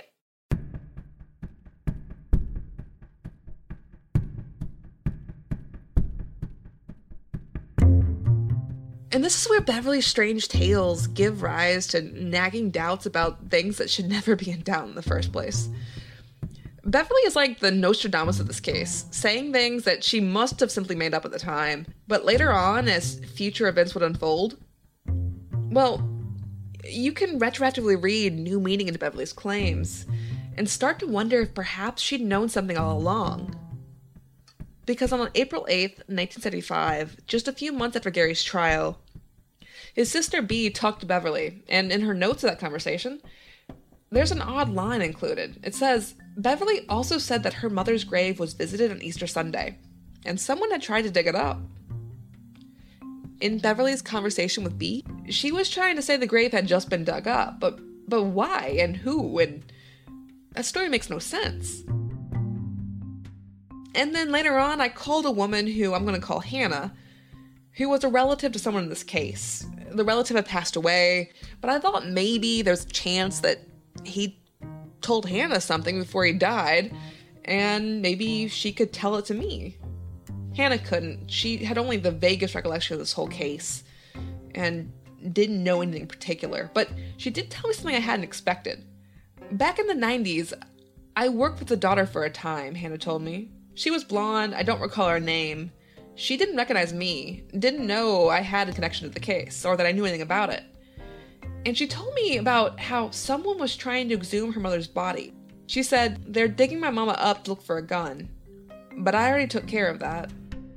And this is where Beverly's strange tales give rise to nagging doubts about things that should never be in doubt in the first place. Beverly is like the Nostradamus of this case, saying things that she must have simply made up at the time, but later on, as future events would unfold, well, you can retroactively read new meaning into Beverly's claims and start to wonder if perhaps she'd known something all along. Because on April 8th, 1975, just a few months after Gary's trial, his sister Bea talked to Beverly, and in her notes of that conversation, there's an odd line included. It says, Beverly also said that her mother's grave was visited on Easter Sunday, and someone had tried to dig it up. In Beverly's conversation with Bea, she was trying to say the grave had just been dug up, but why and who, and that story makes no sense. And then later on, I called a woman who I'm going to call Hannah, who was a relative to someone in this case. The relative had passed away, but I thought maybe there's a chance that he told Hannah something before he died, and maybe she could tell it to me. Hannah couldn't. She had only the vaguest recollection of this whole case, and didn't know anything in particular, but she did tell me something I hadn't expected. Back in the 90s, I worked with the daughter for a time, Hannah told me. She was blonde, I don't recall her name. She didn't recognize me, didn't know I had a connection to the case, or that I knew anything about it. And she told me about how someone was trying to exhume her mother's body. She said, they're digging my mama up to look for a gun, but I already took care of that.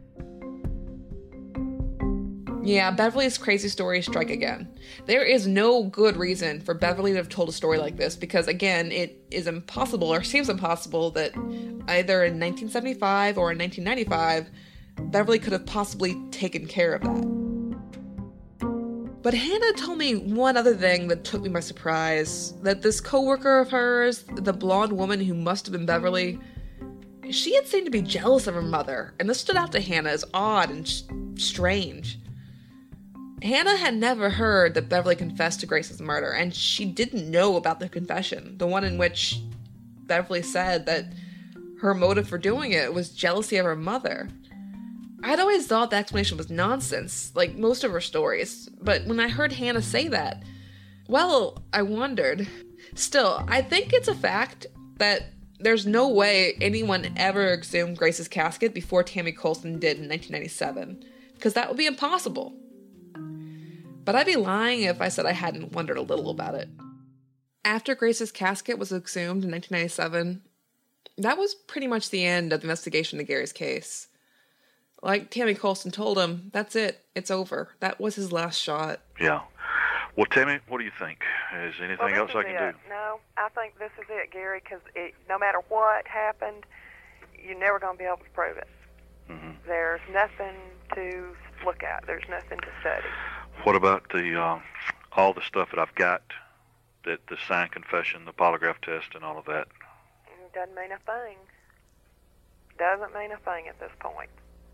Yeah, Beverly's crazy stories strike again. There is no good reason for Beverly to have told a story like this because, again, it is impossible, or seems impossible, that either in 1975 or in 1995, Beverly could have possibly taken care of that. But Hannah told me one other thing that took me by surprise, that this coworker of hers, the blonde woman who must have been Beverly, she had seemed to be jealous of her mother, and this stood out to Hannah as odd and strange. Hannah had never heard that Beverly confessed to Grace's murder, and she didn't know about the confession, the one in which Beverly said that her motive for doing it was jealousy of her mother. I'd always thought the explanation was nonsense, like most of her stories, but when I heard Hannah say that, well, I wondered. Still, I think it's a fact that there's no way anyone ever exhumed Grace's casket before Tammy Colston did in 1997, because that would be impossible. But I'd be lying if I said I hadn't wondered a little about it. After Grace's casket was exhumed in 1997, that was pretty much the end of the investigation of Gary's case. Like Tammy Colston told him, that's it. It's over. That was his last shot. Yeah. Well, Tammy, what do you think? Is anything else I can do? No, I think this is it, Gary, because no matter what happened, you're never going to be able to prove it. Mm-hmm. There's nothing to look at. There's nothing to study. What about the all the stuff that I've got, the signed confession, the polygraph test, and all of that? Doesn't mean a thing. Doesn't mean a thing at this point.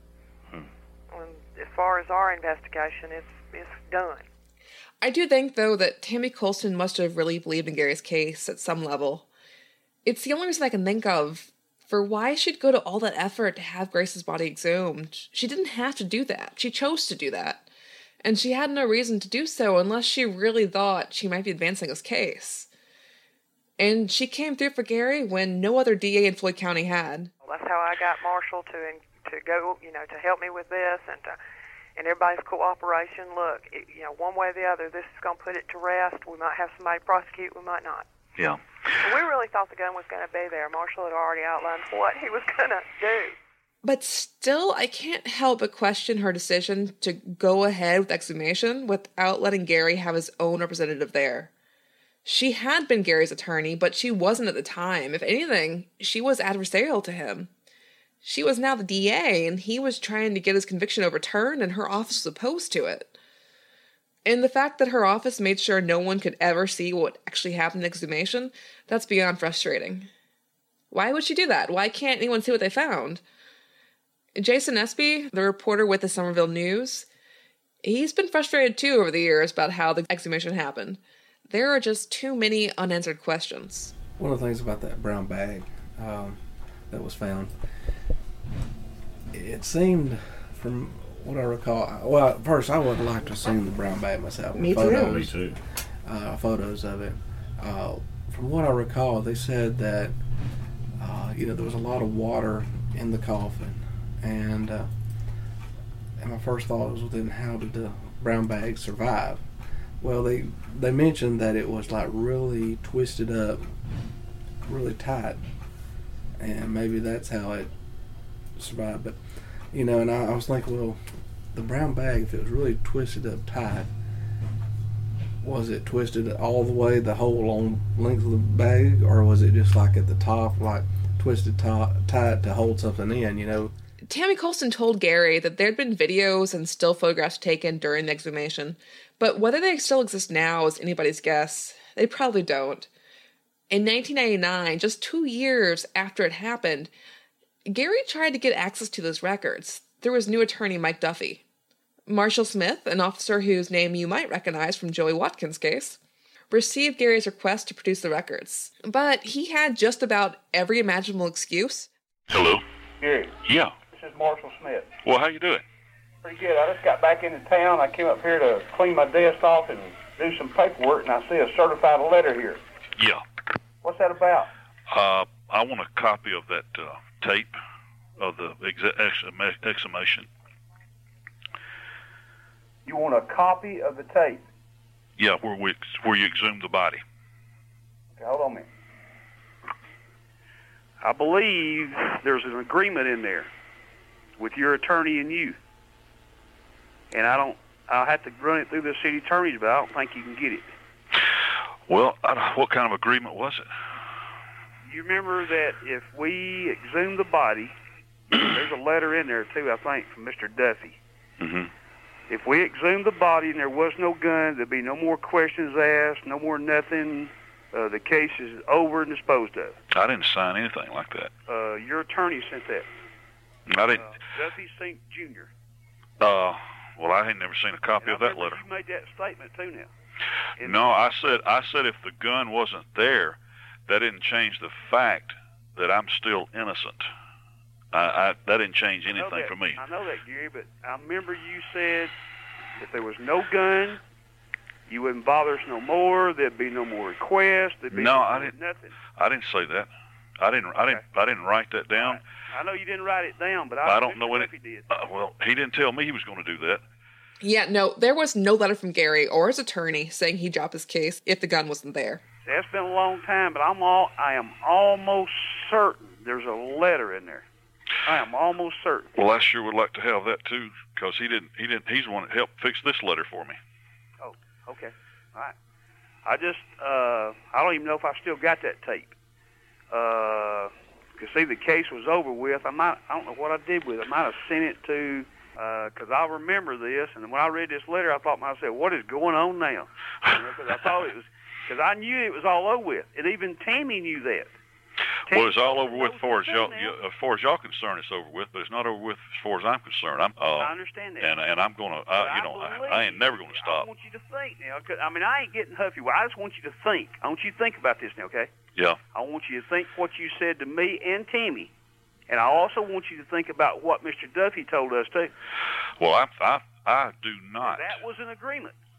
As far as our investigation, it's done. I do think, though, that Tammy Colston must have really believed in Gary's case at some level. It's the only reason I can think of for why she'd go to all that effort to have Grace's body exhumed. She didn't have to do that. She chose to do that. And she had no reason to do so unless she really thought she might be advancing his case. And she came through for Gary when no other DA in Floyd County had. That's how I got Marshall to go, to help me with this and everybody's cooperation. Look, one way or the other, this is going to put it to rest. We might have somebody prosecute, we might not. Yeah. We really thought the gun was going to be there. Marshall had already outlined what he was going to do. But still, I can't help but question her decision to go ahead with exhumation without letting Gary have his own representative there. She had been Gary's attorney, but she wasn't at the time. If anything, she was adversarial to him. She was now the DA, and he was trying to get his conviction overturned, and her office was opposed to it. And the fact that her office made sure no one could ever see what actually happened in exhumation, that's beyond frustrating. Why would she do that? Why can't anyone see what they found? Jason Espy, the reporter with the Somerville News, he's been frustrated too over the years about how the exhumation happened. There are just too many unanswered questions. One of the things about that brown bag that was found, it seemed, from what I recall, well, first I would like to have seen the brown bag myself. Me too. Photos of it. From what I recall, they said that there was a lot of water in the coffin, and my first thought was, well, then how did the brown bag survive? Well, they mentioned that it was like really twisted up, really tight, and maybe that's how it survived. But and I was thinking, well, the brown bag, if it was really twisted up tight, was it twisted all the way the whole long length of the bag, or was it just like at the top, like twisted tight to hold something in? Tammy Colson told Gary that there'd been videos and still photographs taken during the exhumation, but whether they still exist now is anybody's guess. They probably don't. In 1999, just 2 years after it happened, Gary tried to get access to those records through his new attorney, Mike Duffy. Marshall Smith, an officer whose name you might recognize from Joey Watkins' case, received Gary's request to produce the records, but he had just about every imaginable excuse. Hello? Gary. Yeah. This is Marshall Smith. Well, how you doing? Pretty good. I just got back into town. I came up here to clean my desk off and do some paperwork, and I see a certified letter here. Yeah. What's that about? I want a copy of that tape of the exhumation. You want a copy of the tape? Yeah, where you exhumed the body. Okay, hold on a minute. I believe there's an agreement in there with your attorney and you. And I'll have to run it through the city attorney's, but I don't think you can get it. Well, what kind of agreement was it? You remember that if we exhumed the body, there's a letter in there too, I think, from Mr. Duffy. Mm-hmm. If we exhumed the body and there was no gun, there'd be no more questions asked, no more nothing. The case is over and disposed of. I didn't sign anything like that. Your attorney sent that. I didn't. Duffy Sink Jr. Well, I had never seen a copy of that letter. You made that statement too now. No, I said if the gun wasn't there, that didn't change the fact that I'm still innocent. That didn't change anything for me. I know that, Gary, but I remember you said if there was no gun, you wouldn't bother us no more. There'd be no more requests. There'd be nothing. I didn't say that. I didn't write that down. I know you didn't write it down, but I don't know what he did. Well, he didn't tell me he was going to do that. Yeah, no, there was no letter from Gary or his attorney saying he'd drop his case if the gun wasn't there. That's been a long time, but I am almost certain there's a letter in there. I am almost certain. Well, I sure would like to have that too, because he's the one that helped fix this letter for me. Oh, okay, all right. I don't even know if I still got that tape. Cause see, the case was over with. I don't know what I did with it. I might have sent it to, cause I remember this, and when I read this letter, I thought to myself, what is going on now? Cause I thought it was, cause I knew it was all over with, and even Tammy knew that. Well, it's all over with as far as y'all concerned. It's over with, but it's not over with as far as I'm concerned. I understand that, and I'm gonna, I ain't never gonna stop. I want you to think now. Cause, I ain't getting huffy. I just want you to think. I want you to think about this now, okay? Yeah. I want you to think what you said to me and Tammy, and I also want you to think about what Mr. Duffy told us too. Well, I do not. That was an agreement.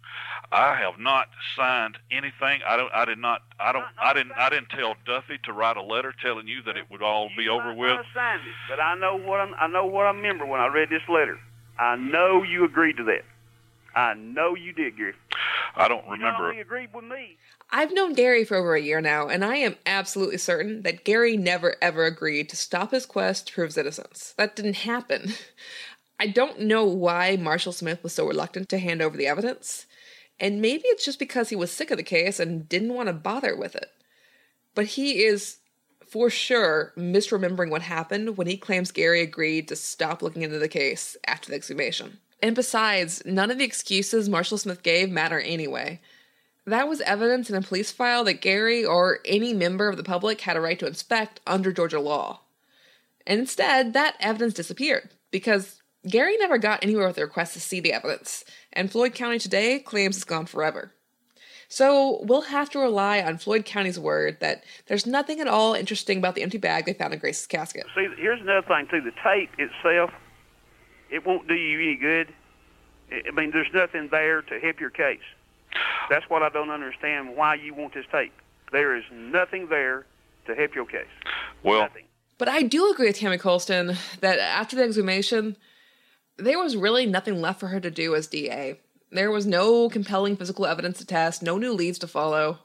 I have not signed anything. I didn't tell Duffy to write a letter telling you that it would all be over with. I signed it, but I know what I remember when I read this letter. I know you agreed to that. I know you did, Gary. I don't remember. You agreed with me. I've known Gary for over a year now, and I am absolutely certain that Gary never ever agreed to stop his quest to prove his innocence. That didn't happen. I don't know why Marshall Smith was so reluctant to hand over the evidence, and maybe it's just because he was sick of the case and didn't want to bother with it. But he is, for sure, misremembering what happened when he claims Gary agreed to stop looking into the case after the exhumation. And besides, none of the excuses Marshall Smith gave matter anyway. That was evidence in a police file that Gary or any member of the public had a right to inspect under Georgia law. And instead, that evidence disappeared, because Gary never got anywhere with the request to see the evidence, and Floyd County today claims it's gone forever. So we'll have to rely on Floyd County's word that there's nothing at all interesting about the empty bag they found in Grace's casket. See, here's another thing, too. The tape itself, it won't do you any good. I mean, there's nothing there to help your case. That's what I don't understand, why you want this tape. There is nothing there to help your case. Well, nothing. But I do agree with Tammy Colston that after the exhumation, there was really nothing left for her to do as DA. There was no compelling physical evidence to test, no new leads to follow.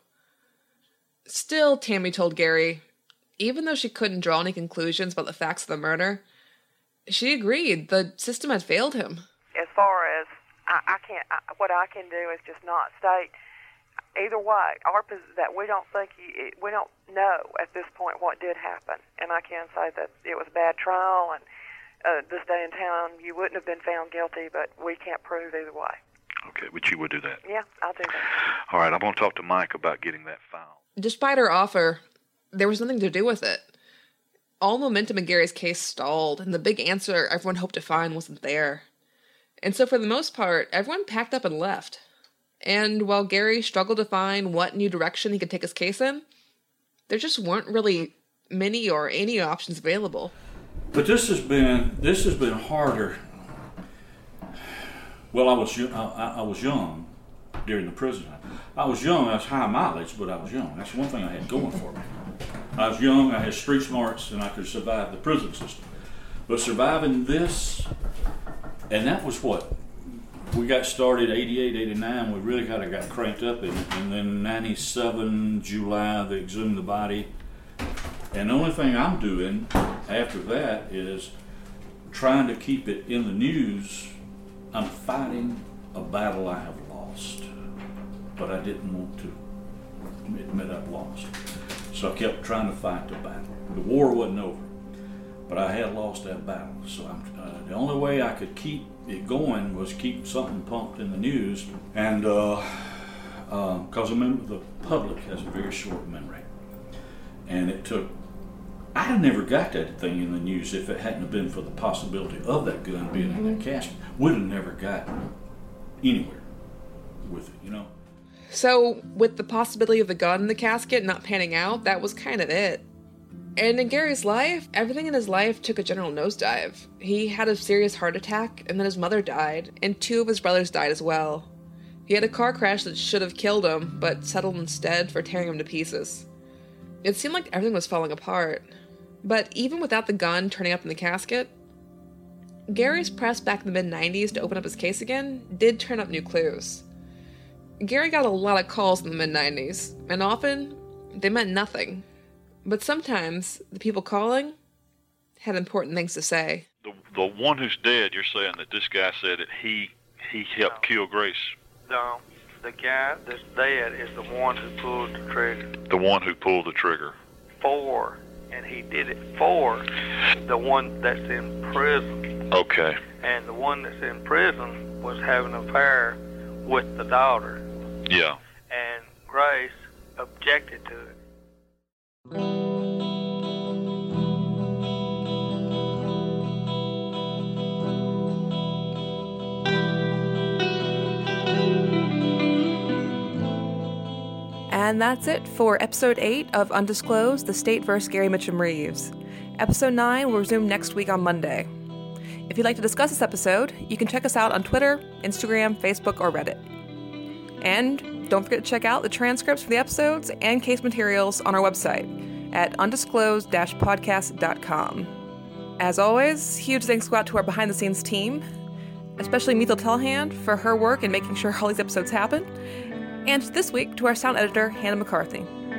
Still, Tammy told Gary, even though she couldn't draw any conclusions about the facts of the murder, she agreed the system had failed him. As far as what I can do is just not state either way. That we don't think we don't know at this point what did happen, and I can say that it was a bad trial, and this day in town you wouldn't have been found guilty, but we can't prove either way. Okay, but you would do that. Yeah, I'll do that. All right, I'm going to talk to Mike about getting that file. Despite her offer, there was nothing to do with it. All momentum in Gary's case stalled, and the big answer everyone hoped to find wasn't there. And so for the most part, everyone packed up and left. And while Gary struggled to find what new direction he could take his case in, there just weren't really many or any options available. But this has been harder. Well, I was young during the prison. I was young. I was high mileage, but I was young. That's one thing I had going for me. I was young. I had street smarts, and I could survive the prison system. But surviving this, and that was what we got started. 88, 89. We really kind of got cranked up in it, and then 97 July they exhumed the body. And the only thing I'm doing after that is trying to keep it in the news. I'm fighting a battle I have lost, but I didn't want to admit I've lost. So I kept trying to fight the battle. The war wasn't over, but I had lost that battle. So the only way I could keep it going was keep something pumped in the news, and because the public has a very short memory, and it took. I'd have never got that thing in the news if it hadn't been for the possibility of that gun being in that casket. We'd have never gotten anywhere with it, you know. So, with the possibility of the gun in the casket not panning out, that was kind of it. And in Gary's life, everything in his life took a general nosedive. He had a serious heart attack, and then his mother died, and 2 of his brothers died as well. He had a car crash that should have killed him, but settled instead for tearing him to pieces. It seemed like everything was falling apart. But even without the gun turning up in the casket, Gary's press back in the mid-90s to open up his case again did turn up new clues. Gary got a lot of calls in the mid-90s, and often they meant nothing. But sometimes the people calling had important things to say. The one who's dead, you're saying that this guy said that he helped kill Grace. No, the guy that's dead is the one who pulled the trigger. The one who pulled the trigger. And he did it for the one that's in prison. Okay. And the one that's in prison was having an affair with the daughter. Yeah. And Grace objected to it. And that's it for Episode 8 of Undisclosed, The State vs. Gary Mitchum Reeves. Episode 9 will resume next week on Monday. If you'd like to discuss this episode, you can check us out on Twitter, Instagram, Facebook, or Reddit. And don't forget to check out the transcripts for the episodes and case materials on our website at undisclosed-podcast.com. As always, huge thanks go out to our behind-the-scenes team, especially Mithil Telhand for her work in making sure all these episodes happen, and this week to our sound editor, Hannah McCarthy.